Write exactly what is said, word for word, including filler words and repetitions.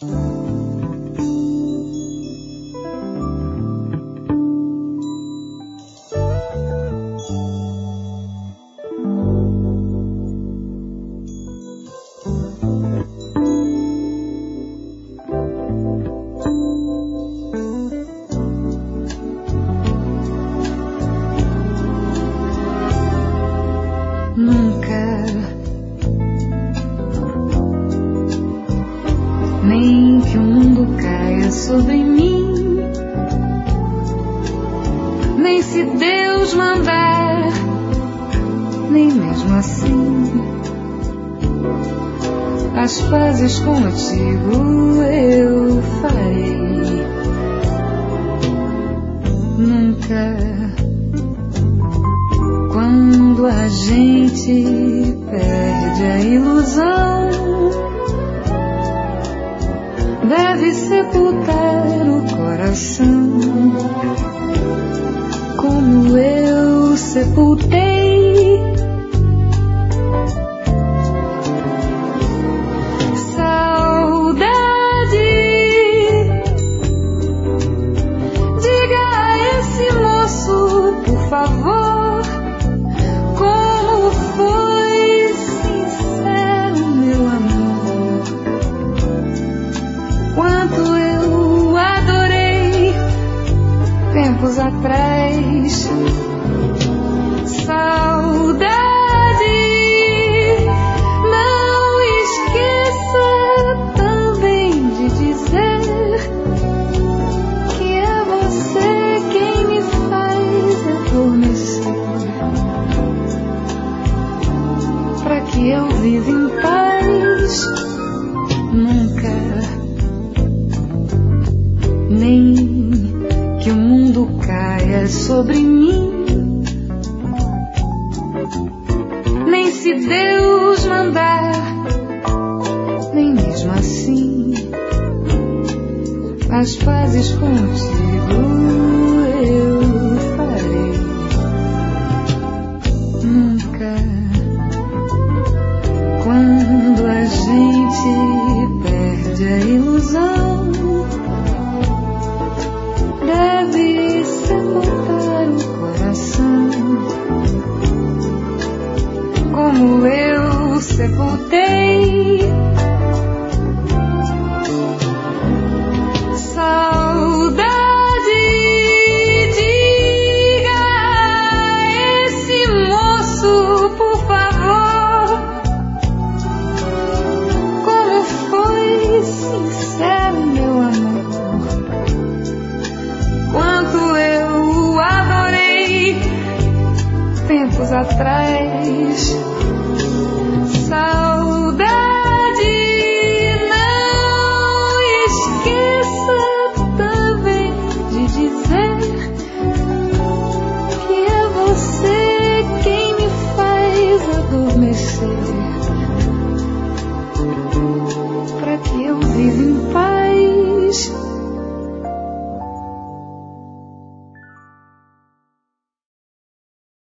Contigo eu farei. Nunca, quando a gente perde a ilusão, deve sepultar o coração, como eu sepultei. Atrás, saudade, não esqueça também de dizer que é você quem me faz adormecer, pra que eu viva em paz. Nunca, nem que o mundo caia sobre mim, nem se Deus mandar, nem mesmo assim as pazes contigo eu farei. Nunca, quando a gente perde a ilusão, deve sepultar o coração, como eu sepultei. Saudade, diga a esse moço, por favor, como foi sincero meu amor, quanto eu adorei tempos atrás. Saudade.